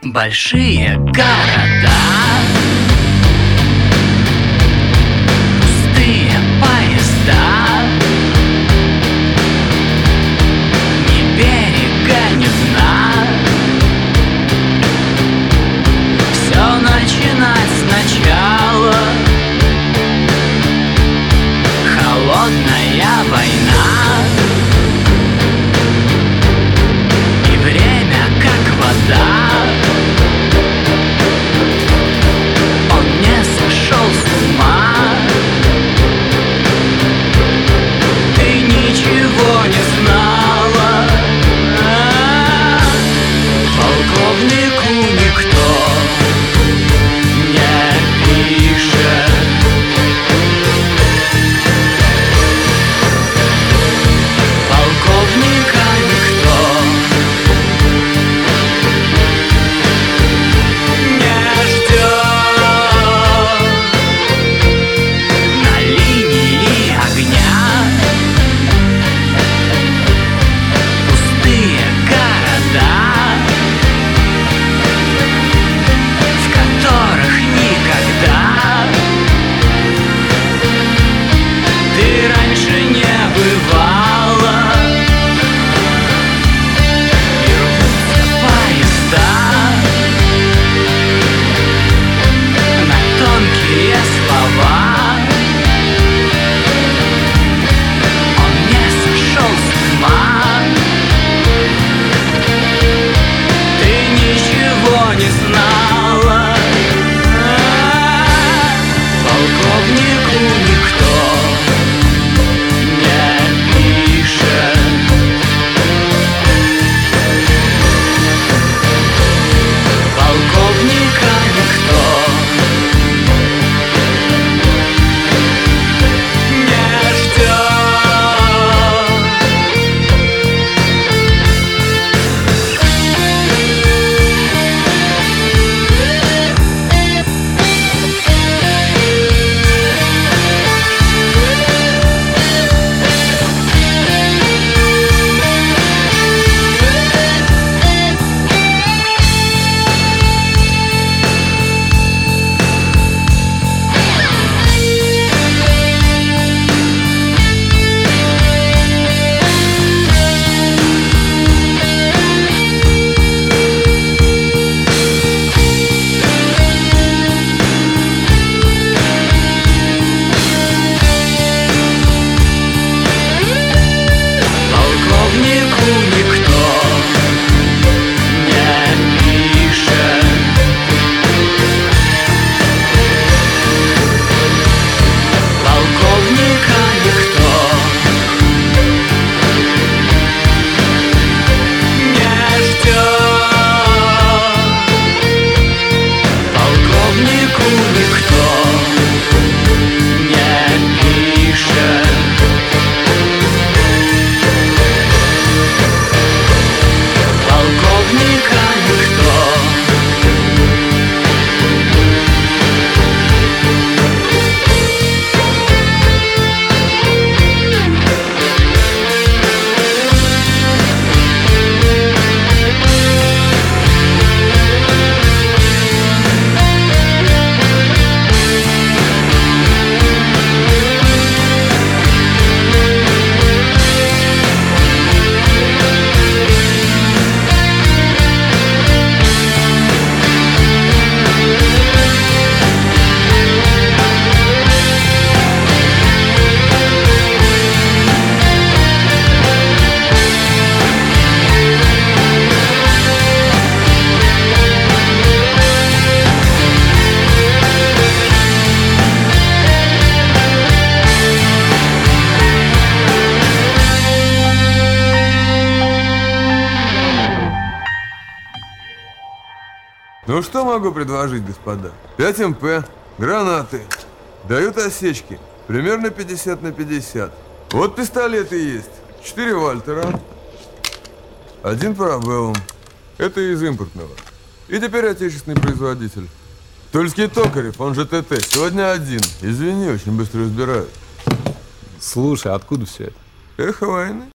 Большие города, пустые поезда, ни берега, ни дна. Все начинать сначала. Холодная война, и время как вода. Ну что могу предложить, господа? 5 МП, гранаты, дают осечки, примерно 50 на 50. Вот пистолеты есть, 4 Вальтера, 1 Парабеллум. Это из импортного. И теперь отечественный производитель. Тульский Токарев, он же ТТ, сегодня один. Извини, очень быстро разбирают. Слушай, откуда все это? Эхо войны.